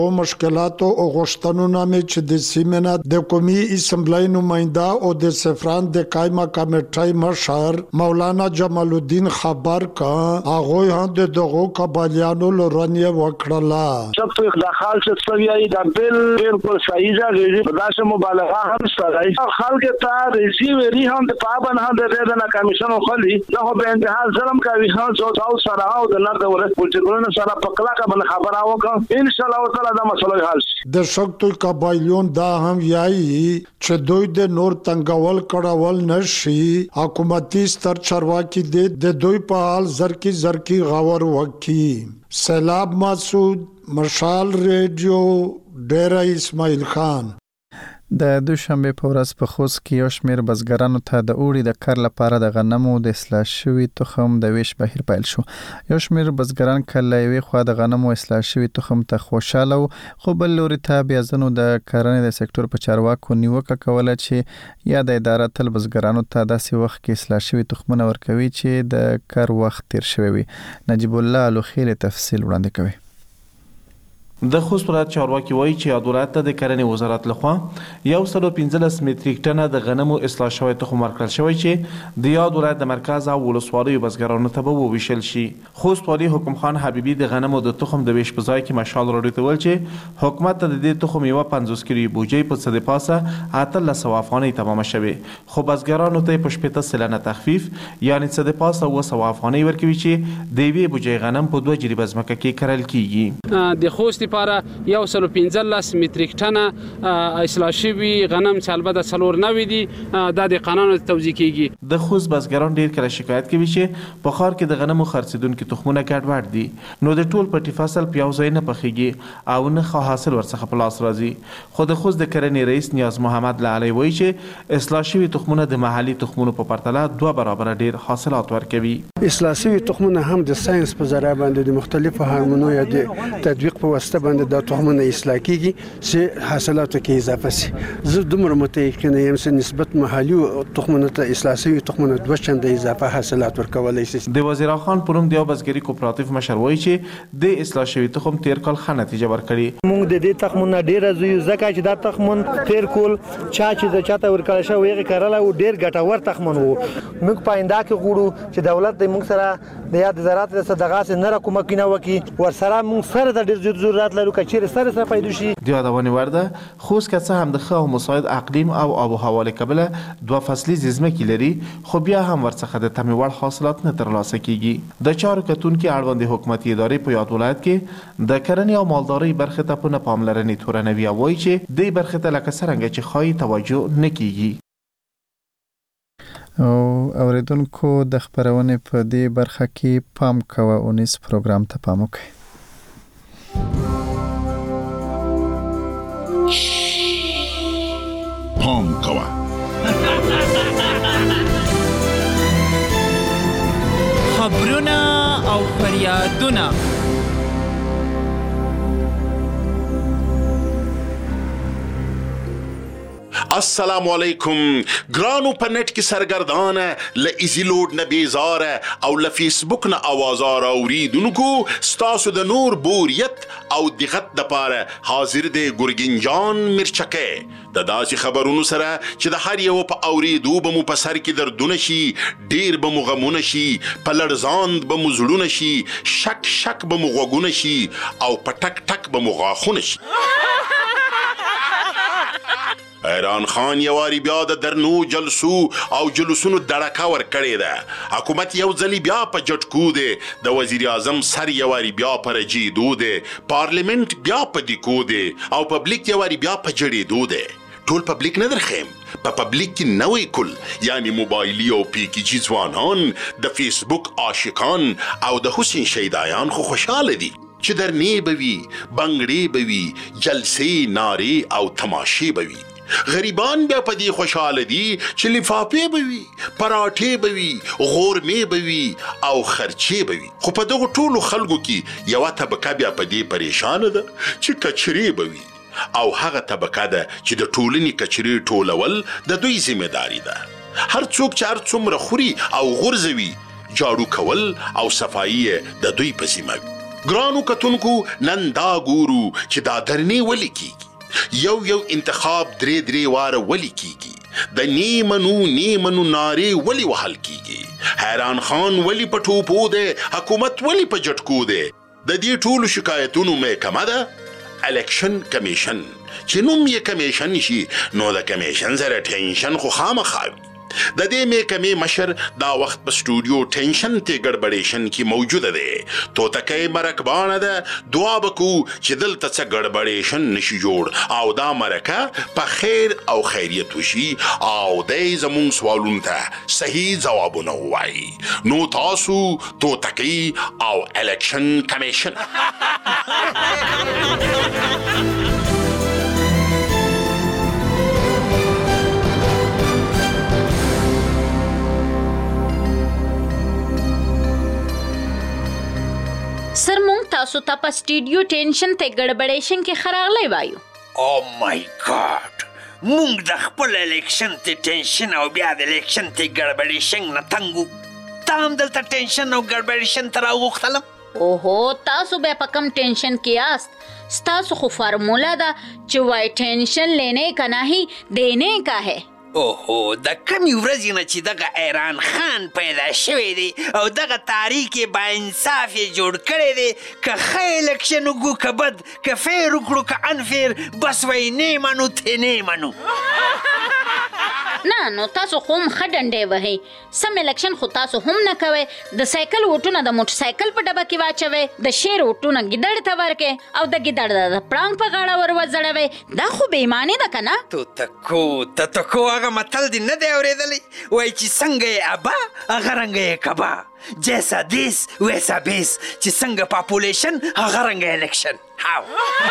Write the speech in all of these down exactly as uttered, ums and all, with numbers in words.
او مشکلاتو او غوښتنو نه چې د سیمه د قومي اسمبلی نماینده او د سفران د قائمه کمیټې مشر مولانا جمال الدین خبر کا هغه هم د دغو قبایلیانو لورنیه وکړه سب تو اخلاقال سے سویای د بل بالکل صحیح ځای په داسه مبالغه هم سره خلک ته رسی وری هم د پابن هم د دې نه کمیشن خلی دا به انتها ظلم کوي خان څو تاسو سره او د نړۍ د ولایت پولیسونو سره په کلاکه باندې خبره وکړه ان شاء الله تعالی دا مسله حل شي د شکتو قبایلیون دا هم یایي چې دوی د نور تنګول کړهول نشي حکومتي ستر چارواکي د دوی په حال زرکی زرکی غور وکي سیلاب مسعود مشال ریډیو ډیره اسماعیل خان د دوشنبه په ورځ په خوست کې یو شمېر بزګرانو ته د اوړي د کر لپاره د غنمو د اصلاح شوي تخم د ویش بهیر پیل شو. یو شمېر بزګران کله یوې خوا د غنمو اصلاح شوي تخم ته خوشاله وو، خو بل لوري ته بیا ځینو د کرنې د سکتور په چارواکو نیوکه کوله چې یا د اداره تل بزګرانو ته داسې وخت کې اصلاح شوي تخمونه ورکوي چې د کر وخت تیر شوی وي. نجیب الله الوخیل تفصیل وړاندې کوي. د خوست ولایت چارواکي وایي چې یاد ولایت ته د کرنې وزارت لخوا یو سل او پنځلس متریک ټنه د غنمو اصلاح شوی تخم ورکړل شوی چې د یاد ولایت د مرکز او ولسوالیو بزګرانو ته به وویشل شي. خوست والي حکم خان حبیبي د غنمو د تخم د ویش په ځای کې مشال راډیو ته ویل چې حکومت ته د دې تخم یو پنځوس کیلو بوجۍ په څه د پاسه اتلس سوه افغانۍ تمامه شوې، خو بزګرانو ته په شپېته سلنه تخفیف یعنې څه د پاسه اوه سوه افغانۍ ورکوي چې د یوې بوجۍ غنم په دوه جریبه ځمکه کې کرل کیږي. د خوست لپاره یو سل او پنځلس متریک ټنه اصلاح شوي غنم چې البته څلور نوي دي دا د قانون توزیع کیږي. د خوست بزګران ډیر کله شکایت کوي چې په ښار کې د غنمو خرڅیدونکو تخمونه ګډوډ دي، نو د ټول پټي فصل په یو ځای نه پخېږي او نه ښه حاصل ورڅخه په لاس راځي. خو د خوست د کرنې رئیس نیاز محمد لعلی وایي چې اصلاح شوي تخمونه د محلي تخمونو په پرتله دوه برابره ډیر حاصلات ورکوي. اصلاح شوي تخمونه هم د ساينس په ذریعه باندې د مختلفو هارمونو یا د تطبیق په واسطه باندې د تخمونه اصلاح کیږي چې حاصلاتو کې اضافه شي. زه دومره متأکد یم چې نسبت محلي تخمونه ته اصلاح شوي تخمونه دوه چنده اضافه حاصلات ورکولی شي. د وزیر خان پروم د بزګري کوپراتیو مشر وایي چې د اصلاح شوي تخم تیر کال ښه نتیجه ورکړي. موږ د دې تخمونه ډیر زوی ځکه چې دا تخمون تیر کول چا چې د چاته ورکړل شو یې کارل او ډیر ګټور تخمون وو. موږ پاینده کې غوړو چې دولت د موږ سره د یاد زراعت د صدقات نه را کومه کینه وکي ور سره موږ سره د ډیر ضرورت لرو چې سره سره پیدا شي. د یادونه ورده خوست که څه هم د ښه او مساعد اقلیم او آب و هوا له کبله دوه فصلي ځمکې لري، خو بیا هم ورڅخه د تمې وړ حاصلات نه ترلاسه کیږي. د چارو کتونکي اړوند حکومتي ادارې په یاد ولایت کې د کرنې او مالدارۍ برخې ته په نه پاملرنې تورنوي او وایي چې دې برخې ته لکه څرنګه چې ښایي توجه نه کیږي. او اوریدونکو د خبرونې په دې برخه کې پام کوه او نیس پروګرام ته پام وکړئ. پام کوه خبرونه او فریادونه السلام علیکم ګرانو په نت کې سرګردانه ل ایزی لوډ نه بیزاره او ل فیسبوک نه اوازار اوریدونکو ستاسو د نور بوریت او دغت د پاره حاضر دی ګورګین جان مرچکه د داسې خبرونو سره چې د هر یو په اوریدو به مو په سر کې دردونه شي، ډیر به مو غمونه شي، په لړزاند به مو زړونه شي، شک شک به مو غوږونه شي او په ټک ټک به مو غاښونه شي. ایران خان یواری بیا د درنو جلسو او جلوسونو دړکه ور کړې ده. حکومت یو ځلی بیا په جټکو دی، د وزیر اعظم سر یواری بیا پر جیدو دی، پارلیمنت بیا په دیکو دی او پبلیک یواری بیا په جړېدو دی. ټول پبلیک نه درخیم، په پبلیک کې نوې کل یعنی موبایلی او پیکیجی ځوانان، د فیسبوک عاشقان او د حسین شیدایان خو خوشاله دي چې درنې بوي، بنګړې بوي، جلسې، نارې او تماشې بوي. غریبان بیا په دې خوشاله دي چې لفافې بوي، پراټې بوي، غورمې بوي او خرچې بوي. خو په دغه ټولو خلکو کې یوه طبقه بیا په دې پریشانه ده چې کچرې بوي، او هغه طبقه ده چې د ټولنې کچرې ټولول د دوی ذمہ داری ده. هر څوک چې هر څومره خوري او غورځوي، جاړو کول او صفایي د دوی په ذمه وي. ګرانو کتونکو نن دا ګورو چې دا درنې ولې کیږي، یو یو انتخاب درې درې واره ولې کیږي، د نی منو نی منو نارې ولې وهل کیږي، حیران خان ولې په ټوپو دی، حکومت ولې په جټکو دی. د دې ټولو شکایتونو محکمه ده الیکشن کمیشن، چې نوم یې کمیشن شي نو د کمیشن سره ټینشن خو خامخا وي. د دې محکمې مشر دا وخت په سټوډیو ټینشن ته ګډبډیشن کې موجوده دی. توتکۍ مرکبانه ده، دعا وکړو چې دلته څه ګډبډیشن نشي جوړ او دا مرکه په خیر او خیریت وشي او دی زموږ سوالونو ته صحیح ځوابونه ووایي. نو تاسو توتکۍ او الیکشن کمیشن سر مونږ تاسو ته په سټوډیو ټینشن ته ګډبډیشن کې خراغلی وایو. او مای ګاډ، مونږ د خپل الیکشن ته ټینشن او بیا د الیکشن ته ګډبډیشن نه تنګو. تا هم دلته ټینشن او ګډبډیشن ته راوغوښتلم. اوهو تاسو بیا په کم ټینشن کې یاست؟ ستاسو خو فارموله ده چې وای ټینشن لینے کا نہیں دینے کا ہے. اوهو د کمی ورځې نه چې دغه ایران خان پیدا شوی دی او دغه تاریخ یې با انصاف یې جوړ کړی دی، که ښه الیکشن وکړو که بد، که فیر وکړو که انفیر، بس وایي نه منو ته نه منو. نه نو تاسو خو هم ښه ډنډې وهئ. سم الیکشن خو تاسو هم نه کوئ. د سایکل ووټونه د موټر سایکل په ډبه کې واچوئ، د شیر ووټونه ګیدړ ته ورکړئ او د ګیدړ د پړانګ په غاړه ور وځړوئ. دا خو بې ایماني ده که نه؟ توتکو توتکو هغه متل دې نه دی اورېدلی؟ وایي چې څنګه یې ابا هغه رنګه یې کبا، جیسا دیس ویسا بیس، چې څنګه پاپولیشن هغه رنګه الیکشن. هاو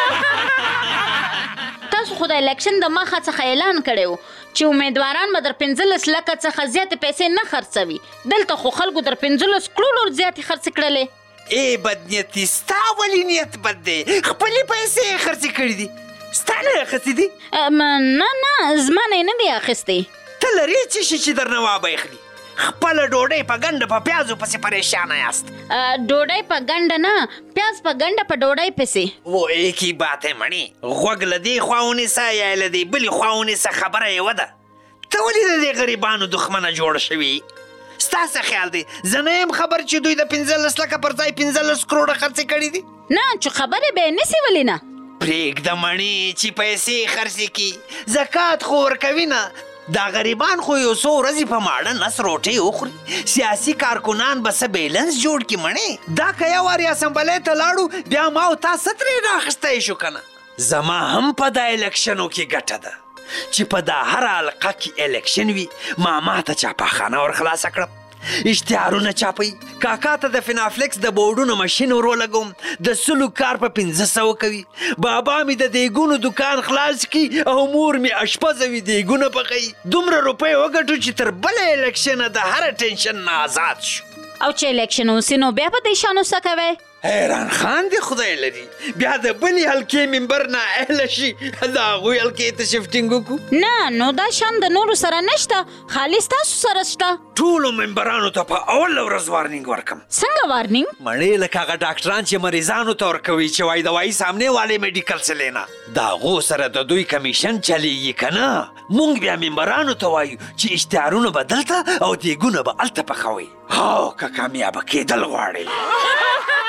تاسو خو د الیکشن د مخه څخه اعلان کړی و چې امیدواران به در پنځلس لکه څخه زیاتې پیسې نه خرڅوي. دلته خو خلکو در پنځلس کړو لور زیاتې خرڅې کړلې. ای بدنیتي، ستا ولې نیت بد دی؟ خپلې پیسې یې خرڅې کړي دي، ستا نه یې اخیستې دي؟ نه نه زما نه یې نه دی اخیستې. ته لرې څه شي چې درنه وابه خپله ډوډۍ په ګنډه په پیازو پسې پریشانه یاست. ډوډۍ په ګنډه نه، پیاز په ګنډه په ډوډۍ پسې. وہ ایک ہی بات ہے مڼې، غوږ له دې خوا ونیسه یا له دې بلې خوا ونیسه، خبره یوه ده. ته ولې د دې غریبانو دښمنه جوړه شوې؟ ستا څه خیال دی زه نه یم خبر چې دوی د پنځلس لکه پر ځای پنځلس کروړه خرڅې کړي دي؟ نه چې خبرې به یې نیسي ولې نه؟ پرېږده مڼې چې پیسې خرڅې کړي، زکات خو ورکوي نه. دا غریبان خو یو څو ورځې په ماړه نس روټۍ وخوري، سیاسي کارکنان به څه بیلنس جوړ کړي. مڼې دا که یو وار اسمبلۍ ته لاړو بیا ما او تا څه ترې راخیستی شو که نه؟ زما هم په دا الیکشنو کې ګټه ده چې په دا هره حلقه کې الیکشن وي. ما ما ته چاپاخانه ور خلاصه کړم، اشتهارونه چاپوي، کاکا ته د فنافلکس د بورډونو ماشین ور ولګوم، د سلو کار په پنځه سوه کوي، بابا مې د دیګونو دکان خلاص کړي او مور مې اشپزه وي دیګونه پخوي. دومره روپۍ وګټو چې تر بله الیکشنه د هره ټینشن نه آزاد شو. او چې الیکشن وسي نو بیا په دې شانو څه کوئ؟ حیران خان دی خدای لري، بیا د بلې حلقې ممبر نه اهله شي د هغوی حلقې ته شفټینګ وکړو. نه نو دا شان د نورو سره نشته، خالي ستاسو سره شته. ټولو ممبرانو ته په اوله ورځ وارنینګ ورکم. څنګه وارنینګ؟ مړې لکه هغه ډاکټران چې مریضانو ته ورکوي چې وایي دوايي سامنے والے میډیکل سے لینا، د هغو سره د دوی کمیشن چلیږي که نه؟ موږ بیا ممبرانو ته وایو چې اشتهارونه به دلته او دیګونه به هلته پخوئ. هاو که کامیابه کېدل غواړئ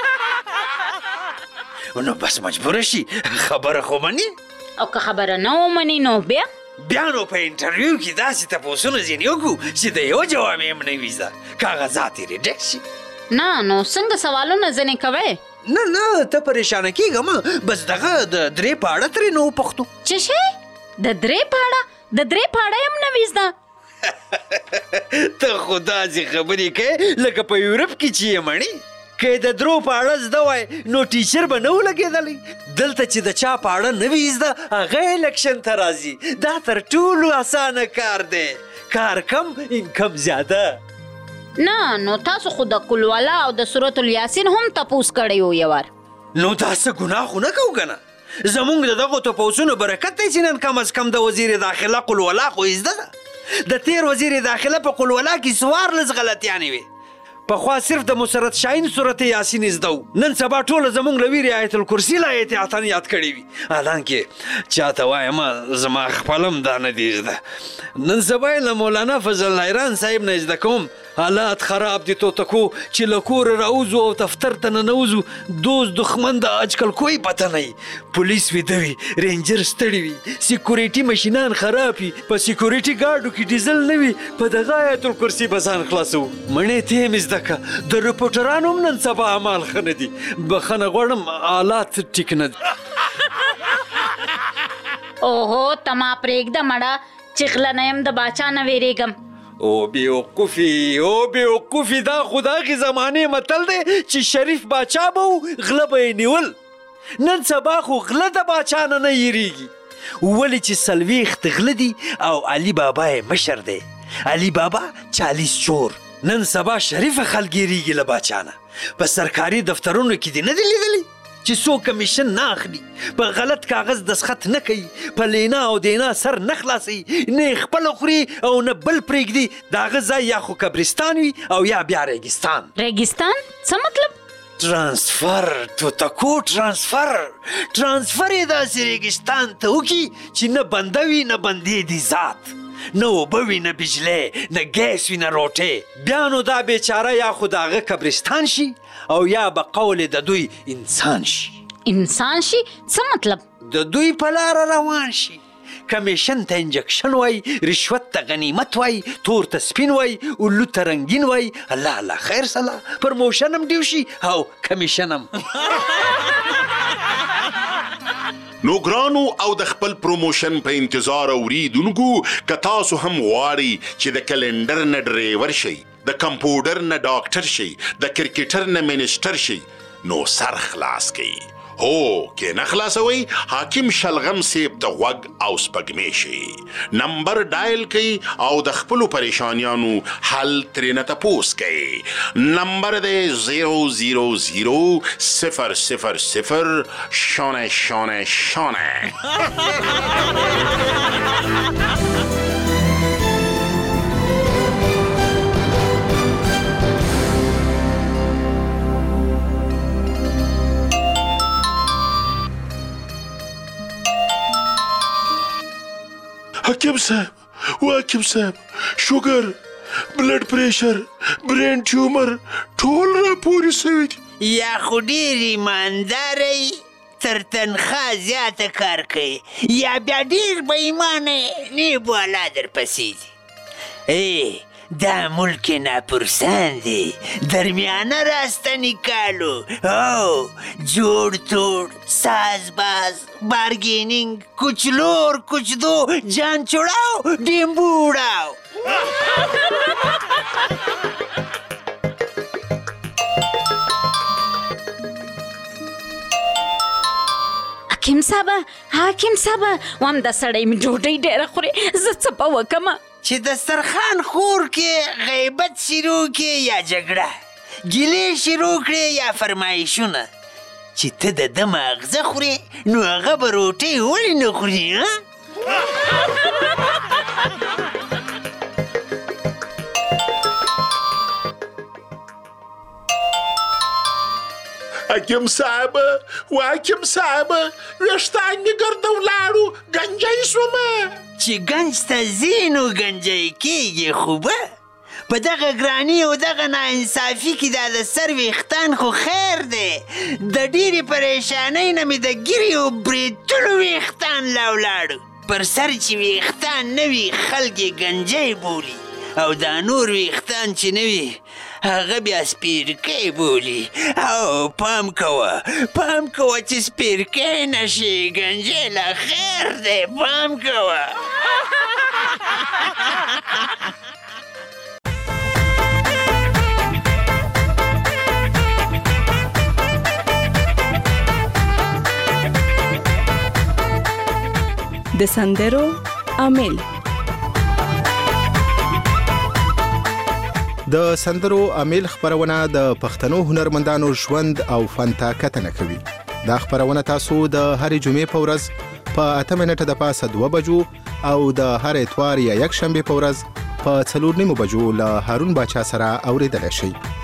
نو بس مجبوره شي، خبره خو مني. او که خبره نه ومني نو بیا؟ بیا نو په انټرویو کې داسې تپوسونه ځینې وکړو چې د یو جواب یې هم نه وي زده، کاغذات یې ریډکټ شي. نه نو څنګه سوالونه ځینې کوئ؟ نه نه ته پریشانه کېږه مه، بس دغه د درې په اړه ترې نه وپوښتو. څه شی؟ د درې په اړه؟ د درې په اړه یې هم نه وي زده. ته خو داسې خبرې کوې لکه په یورپ کې چې یې مڼې. که د درو په اړه زده وای نو ټیچر به نه و لګېدلی. دلته چې د چا په اړه نه وي زده هغه الیکشن ته راځي. دا تر ټولو اسانه کار دی، کار کم انکم زیاده. نه نو تاسو خو د کلوالا او د سورة الیاسین هم تپوس کړی و یو وار. نو دا څه ګناه خو نه کوو که نه؟ زمونږ د دغو تپوسونو برکت دی چې نن کم از کم د وزیر داخله قلولا خو زده ده. د تیر وزیر داخله په قلولا کې څوارلس غلطیانې وې، پخوا صرف د مسرت شاهین صورت یاسین زده و نن سبا ټوله زموږ له ویرې آیت الکرسي لا احتیاطاً یاد کړې وي حالانکې چاته وایم زما خپلم دا نه دي زده نن سبا یې له مولانا فضل الله ایران صاحب نه زده کوم حالات خراب دي توتکو چې له کوره راوځو او دفتر ته ننوځو دوست دښمن د اجکل کوئی پته نه پولیس ویده وي رینجر ستړي وي سیکورټي مشینان خراب وي په سیکورټي ګارډو کې ډیزل نه وي په دغه آیت الکرسي به ځان خلاصو مڼې ته یې مې زده که د رپورټرانو هم نن سبا اعمال ښه نه دي بخښنه غواړم حالات ټیک نه دي اوهو ته ما پرېږده مړه چې غله نه یم د باچا نه ویرېږم او بیوقوفي او بیوقوفي دا خو د هغې زمانې متل دی چې شریف باچا به و غله به یې نیول نن سبا خو غله د باچا نه نه یېرېږي ولې چې څلوېښت غله دي او علي بابا یې مشر دی علي بابا چالیس چور نن سبا شریفه خلک یېرېږي له باچا نه په سرکاري دفترونو کې دې نه دي لیدلی چې څوک کمیشن نه اخلي په غلط کاغذ دستخط نه کوي په لینا او دینا سر نه خلاصوي نه یې خپله خوري او نه بل پرېږدي د هغه ځای یا خو قبرستان وي او یا بیا ریګستان ریګستان څه مطلب ترانسفر توتکو ترانسفر ترانسفر یې داسې ریګستان ته وکړي چې نه بنده وي نه بندې دي ذات نه اوبه وي نه بجلی نه ګیس وي نه روټۍ بیا نو دا بیچاره یا خو د هغه قبرستان شي او یا به قول د دوی انسان شي انسان شي څه مطلب د دوی په لاره روان شي کمیشن ته انجکشن وای رشوت ته غنیمت وای تور ته سپین وای اولو ته رنګین وای الله الله خیر سلا پرموشن هم ډیو شي او کمیشن هم نو ګرانو او د خپل پروموشن په انتظار اوریدونکو که تاسو هم غواړئ چې د کلندر نه ډریور شئ د کمپیوټر نه ډاکټر شئ د کرکټر نه منسټر شئ نو سر خلاص کړئ هو کې نه خلاصوئ حاکم شلغم صاحب ته غوږ او سپږمې شئ نمبر ډایل کړئ او د خپلو پریشانیانو حل ترېنه تپوس کړئ نمبر دی زیرو زیرو زیرو صفر صفر صفر شانه شانه شانه حکیم صاحب و حکیم صاحب شوګر بلډ پریشر برین ټیومر ټول راپورې سوي دي یا خو ډېر ایمانداری تر تنخوا زیاته کار کوي یا بیا ډېر به ایمانه نه بالا درپسې دي ای دا ملک ناپرسان دی درمیانه راسته نکالو او جوړ توړ ساز باز بارگیننگ کچھ لور کچھ دو جان چڑاو ڈیمبو اڑاو حکیم صاحب حکیم صاحب وام د سړی مې ډوډۍ ډېره خوري زه څه به وکمه چې دسترخوان خور کې غیبت شروع کې یا جګړه ګیلې شروع کړې یا فرمایشونه چې ته د ده ماغزه خورې نو هغه به روټۍ ولې نه خوري حکیم صاحب و حکیم صاحب ویښتان مې ګرده ولاړو ګنجی شومه چې گنج ته ځې نو گنجی کېږي خو به په دغه ګراني او دغه ناانصافي کې دا د سر ویښتان خو خیر دی د ډېرې پریشانۍ نه مې د ګیرې او بریتلو ویښتان لا ولاړو پر سر چې ویښتان نه وي خلک یې گنجی بولي او دا نور ویښتان چې نه وي هغه بیا سپیرکی بولي او پام کوه پام کوه چې سپیرکی نشي گنجی لا خیر دی پام کوه د سندرو عامل د سندرو عامل خبرونه د پښتنو هنرمندانو ژوند او فن ته کتنه کوي. دا خبرونه تاسو د هرې جمعې په ورځ په اته منټه د پاسه دوه بجو او د هر اتوار یا یک شنبه په ورځ په څلور نیمو بجو له هارون باچا سره اوریدل شي.